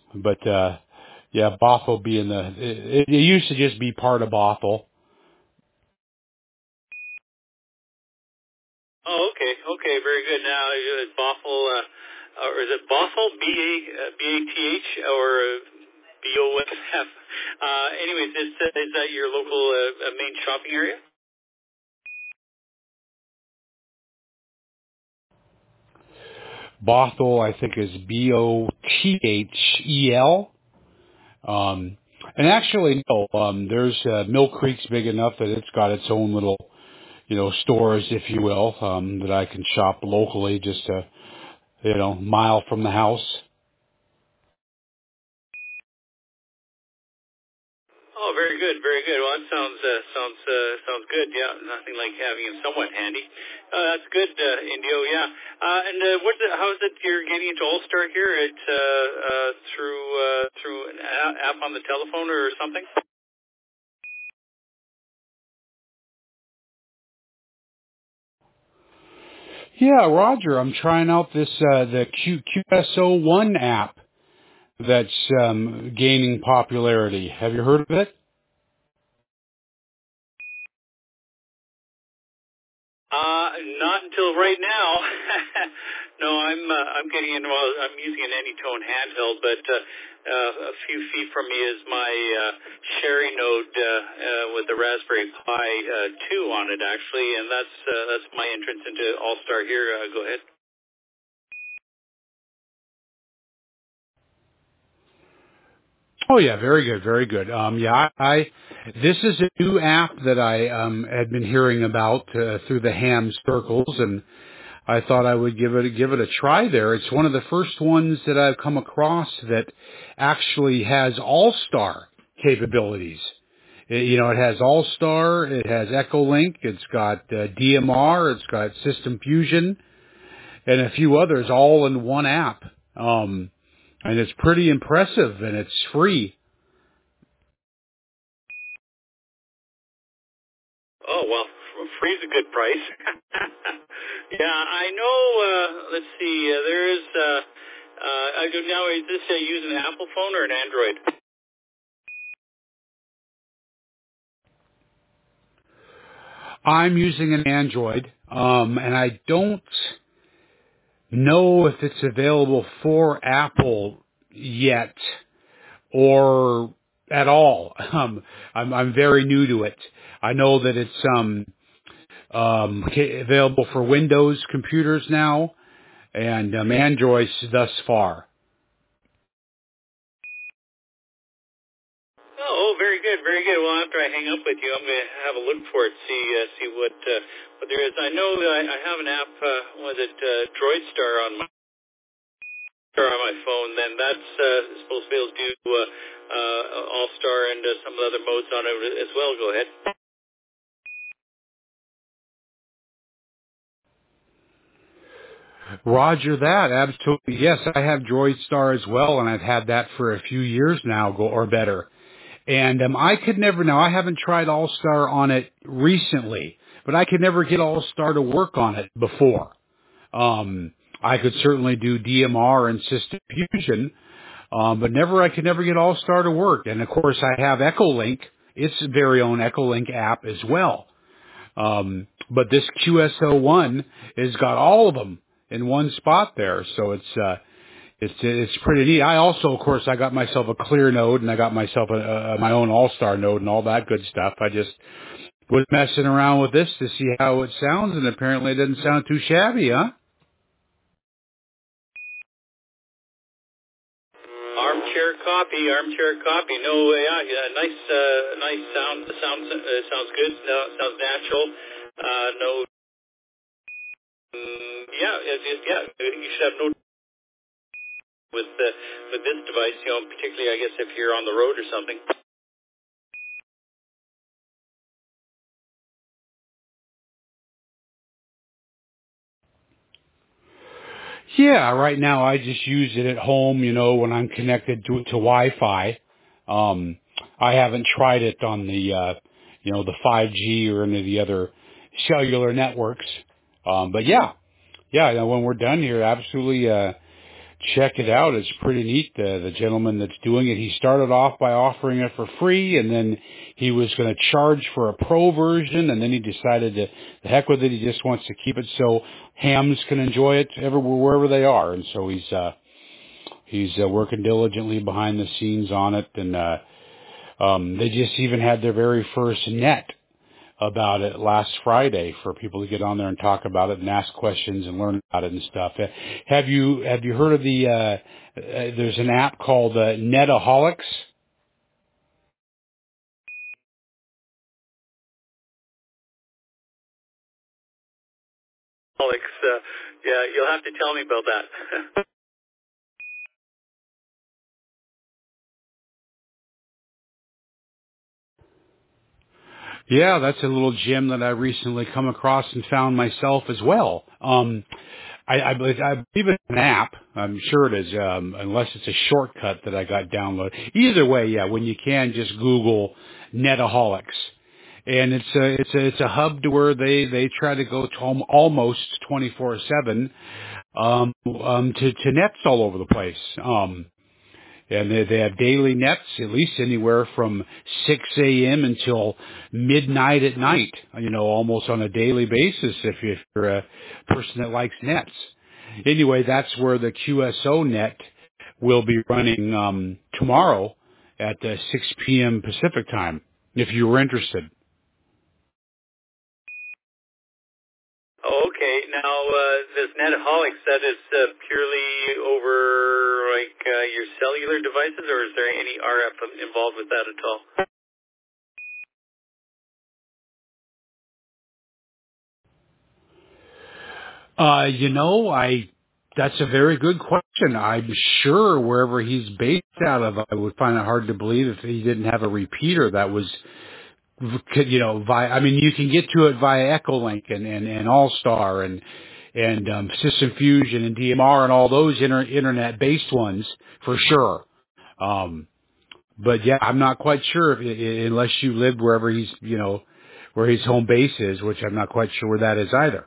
But yeah, Bothell being it used to just be part of Bothell. Oh, okay, okay, very good. Now, Bothell, or is it Bothell, B-A-T-H, or B-O-F-F? Anyways, is that your local main shopping area? Bothell, I think, is Bothel. And actually, no, there's Mill Creek's big enough that it's got its own little, stores, if you will, that I can shop locally, just a, mile from the house. Oh, very good, very good. Well, that sounds good. Yeah, nothing like having it somewhat handy. That's good, Indio. Yeah. How is it you're getting into All Star here? It's through an app on the telephone or something? Yeah, Roger, I'm trying out this the QSO1 app that's gaining popularity. Have you heard of it? Not until right now. No, I'm getting in. Well, I'm using an Anytone handheld, but a few feet from me is my Sherry Node with the Raspberry Pi 2 on it, actually, and that's my entrance into All Star here. Go ahead. Oh yeah, very good, very good. Yeah, this is a new app that I had been hearing about through the ham circles, and I thought I would give it a try there. It's one of the first ones that I've come across that actually has All-Star capabilities. It has All-Star, it has Echolink, it's got DMR, it's got System Fusion, and a few others all in one app. And it's pretty impressive, and it's free. Oh well, free's a good price. Yeah, I know. Let's see. There is. I do now. Is this using an Apple phone or an Android? I'm using an Android, and I don't know if it's available for Apple yet or at all. I'm very new to it. I know that it's available for Windows computers now and Androids thus far. Oh, very good, very good. Well, after I hang up with you, I'm going to have a look for it, see what there is. I know that I have an app. Was it DroidStar on my phone? Then that's supposed to be able to do All Star and some of the other modes on it as well. Go ahead. Roger that, absolutely. Yes, I have DroidStar as well, and I've had that for a few years now, or better. And I could never, now I haven't tried All-Star on it recently, but I could never get All-Star to work on it before. I could certainly do DMR and System Fusion, but I could never get All-Star to work. And of course I have Echolink, its very own Echolink app as well. But this QSO1 has got all of them in one spot there, so it's pretty neat. I also, of course, I got myself a Clear node, and I got myself my own All-Star node and all that good stuff. I just was messing around with this to see how it sounds, and apparently it doesn't sound too shabby, huh? Armchair copy. No, yeah, nice sound. Sounds good. No, sounds natural. No, yeah, yeah. You should have no with this device. Particularly, I guess, if you're on the road or something. Yeah, right now I just use it at home, when I'm connected to Wi-Fi. I haven't tried it on the 5G or any of the other cellular networks. But yeah, when we're done here, absolutely, check it out. It's pretty neat. The gentleman that's doing it, he started off by offering it for free, and then he was going to charge for a pro version, and then he decided to, the heck with it, he just wants to keep it so hams can enjoy it everywhere, wherever they are. And so he's working diligently behind the scenes on it, and they just even had their very first net about it last Friday for people to get on there and talk about it and ask questions and learn about it and stuff. Have you heard of there's an app called Netaholics? Alex, yeah, you'll have to tell me about that. Yeah, that's a little gem that I recently come across and found myself as well. I believe it's an app. I'm sure it is, unless it's a shortcut that I got downloaded. Either way, yeah, when you can, just Google Netaholics. And it's a hub to where they try to go to almost 24/7, to nets all over the place. And they have daily nets, at least anywhere from 6 a.m. until midnight at night, almost on a daily basis if you're a person that likes nets. Anyway, that's where the QSO net will be running tomorrow at 6 p.m. Pacific time, if you were interested. Oh, okay. Now, this Netaholics, that is purely over your cellular devices, or is there any RF involved with that at all? That's a very good question. I'm sure wherever he's based out of, I would find it hard to believe if he didn't have a repeater that was, you can get to it via Echolink and All-Star and System Fusion and DMR and all those internet-based ones for sure. But yeah, I'm not quite sure unless you lived wherever where his home base is, which I'm not quite sure where that is either.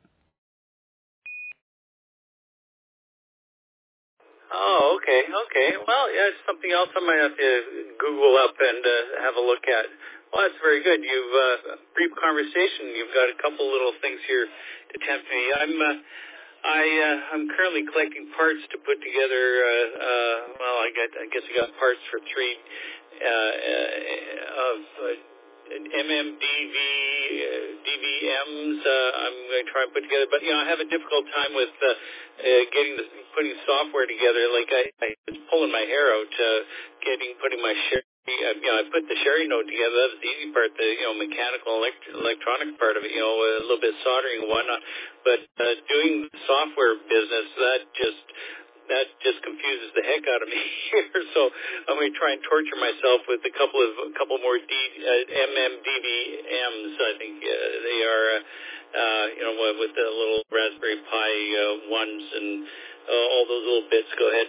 Oh, okay, okay. Well, yeah, it's something else I might have to Google up and have a look at. Well, that's very good. You've brief conversation. You've got a couple little things here to tempt me. I'm currently collecting parts to put together. I guess I got parts for three of DVMs. I'm going to try and put together, but I have a difficult time with putting software together. Like I was pulling my hair out putting my Sherry. I put the Sherry node together. That was the easy part. The mechanical electronic part of it. A little bit of soldering and whatnot. But doing the software business, that just confuses the heck out of me here. So I'm going to try and torture myself with a couple more MMDVMs. I think they are, with the little Raspberry Pi ones and all those little bits. Go ahead.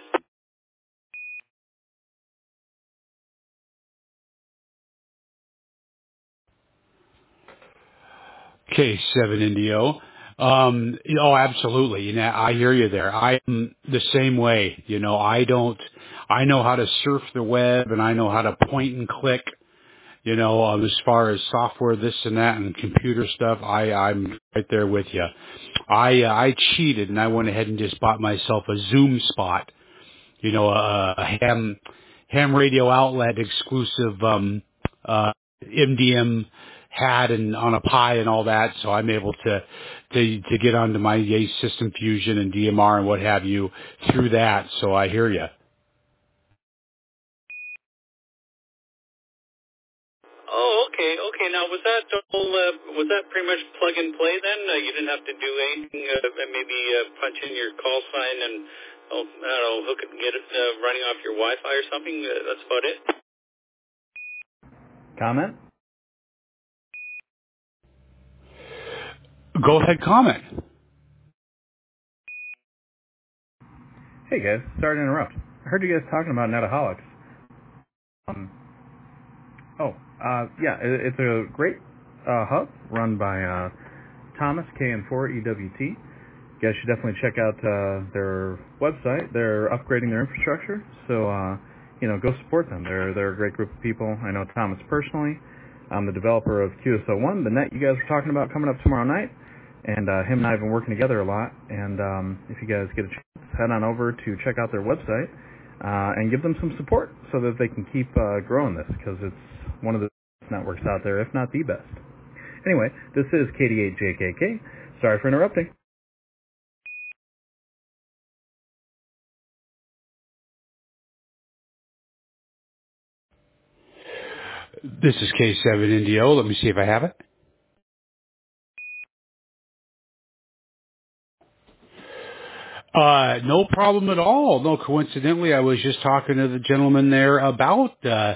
K7 Indio. Absolutely. I hear you there. I'm the same way. I know how to surf the web and I know how to point and click, as far as software, this and that and computer stuff. I'm right there with you. I cheated and I went ahead and just bought myself a Zoom Spot, a ham radio outlet exclusive, MDM hat and on a Pi and all that, so I'm able to get onto my System Fusion and DMR and what have you through that. So I hear you. Oh, okay, okay. Now, was that pretty much plug and play then? You didn't have to do anything, maybe punch in your call sign and I don't know, hook it and get it running off your Wi-Fi or something. That's about it. Comment? Go ahead, comment. Hey guys, sorry to interrupt. I heard you guys talking about Netaholics. It's a great hub run by Thomas, KN4EWT. you guys should definitely check out their website. They're upgrading their infrastructure, so go support them. They're a great group of people. I know Thomas personally. I'm the developer of QSO1, the net you guys were talking about coming up tomorrow night, and him and I have been working together a lot. And if you guys get a chance, head on over to check out their website and give them some support so that they can keep growing this, because it's one of the best networks out there, if not the best. Anyway, this is KD8JKK. Sorry for interrupting. This is K7NDO. Let me see if I have it. No problem at all. No, coincidentally, I was just talking to the gentleman there about the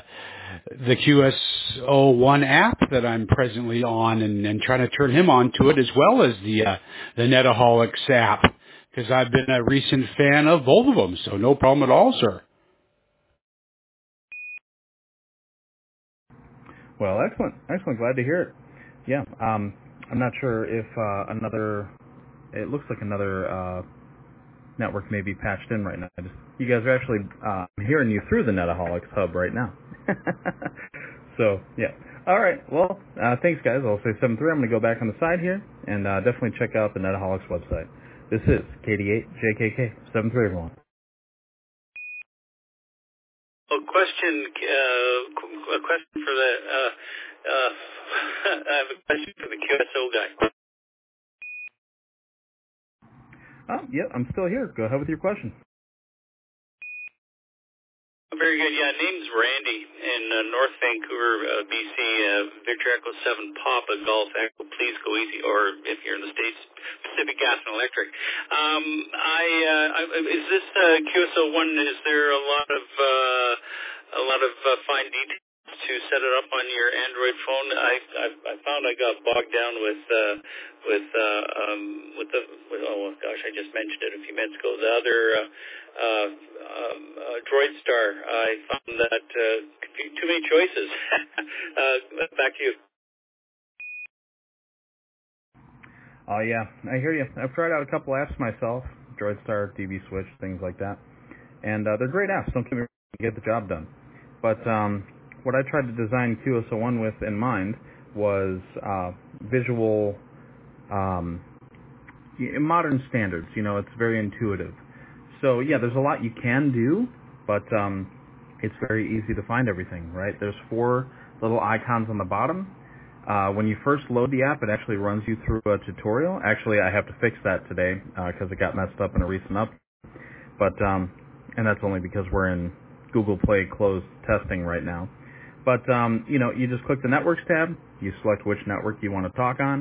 QSO1 app that I'm presently on, and trying to turn him on to it, as well as the Netaholics app, because I've been a recent fan of both of them. So no problem at all, sir. Well, excellent. Glad to hear it. Yeah, I'm not sure if it looks like another network may be patched in right now. You guys are actually hearing you through the Netaholics hub right now. So, yeah. All right. Well, thanks, guys. I'll say 7-3. I'm going to go back on the side here and definitely check out the Netaholics website. This is KD8JKK. 7-3, everyone. A question for the I have a question for the QSO guy. Yeah, I'm still here. Go ahead with your question. Very good. Yeah, name's Randy in North Vancouver, BC. Victor Echo 7 Papa Golf Echo. Please go easy. Or if you're in the States, Pacific Gas and Electric. Is this QSO1? Is there a lot of fine details to set it up on your Android phone? I found I got bogged down with oh gosh, I just mentioned it a few minutes ago. The other DroidStar. I found that too many choices. Back to you. Oh yeah, I hear you. I've tried out a couple apps myself, DroidStar, DB Switch, things like that, and they're great apps. Don't get me wrong, get the job done. But what I tried to design QSO1 with in mind was visual, modern standards. It's very intuitive. So yeah, there's a lot you can do, but it's very easy to find everything, right? There's 4 little icons on the bottom. When you first load the app, it actually runs you through a tutorial. Actually, I have to fix that today because it got messed up in a recent update. But and that's only because we're in Google Play closed testing right now. But you just click the Networks tab. You select which network you want to talk on.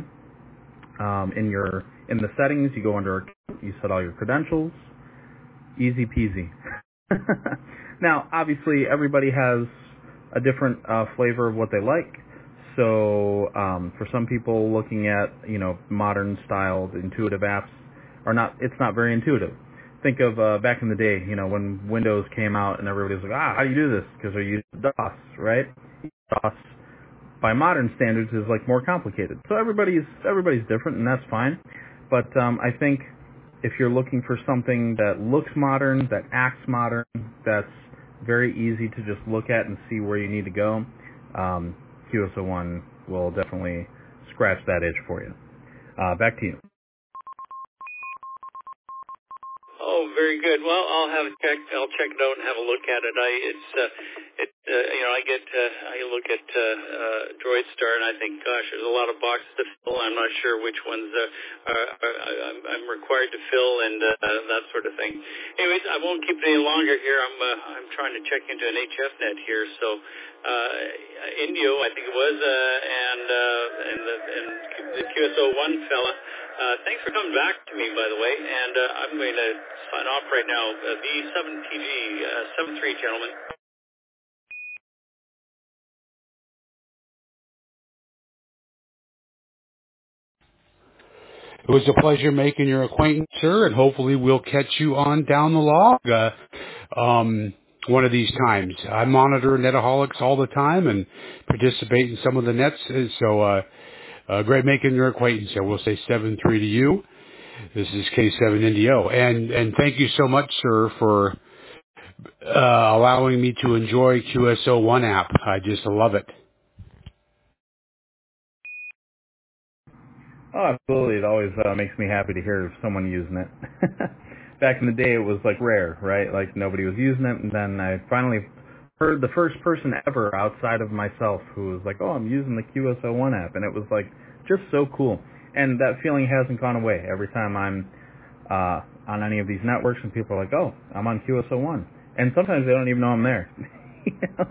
In the settings, you go under account. You set all your credentials. Easy peasy. Now, obviously, everybody has a different flavor of what they like. So, for some people, looking at modern styled, intuitive apps it's not very intuitive. Think of back in the day, when Windows came out and everybody was like, how do you do this? Because they're using DOS, right? DOS, by modern standards, is like more complicated. So everybody's different, and that's fine. But I think if you're looking for something that looks modern, that acts modern, that's very easy to just look at and see where you need to go, QSO1 will definitely scratch that itch for you. Back to you. Oh, very good. Well, I'll check it out and have a look at it. I look at DroidStar and I think, gosh, there's a lot of boxes to fill. I'm not sure which ones I'm required to fill and that sort of thing. Anyways, I won't keep it any longer here. I'm trying to check into an HFnet here. So Indio, I think it was, and the QSO1 fella. Thanks for coming back to me, by the way, and I'm going to sign off right now. V7TG, 7-3, gentlemen. It was a pleasure making your acquaintance, sir, and hopefully we'll catch you on down the log one of these times. I monitor Netaholics all the time and participate in some of the nets, so great making your acquaintance. I will say 7-3 to you. This is K7 Indio, and thank you so much, sir, for allowing me to enjoy QSO1 app. I just love it. Oh, absolutely. It always makes me happy to hear someone using it. Back in the day, it was like rare, right? Like nobody was using it, and then I finally heard the first person ever outside of myself who was like, "Oh, I'm using the QSO1 app," and it was like just so cool. And that feeling hasn't gone away. Every time I'm on any of these networks, and people are like, "Oh, I'm on QSO1," and sometimes they don't even know I'm there. You know?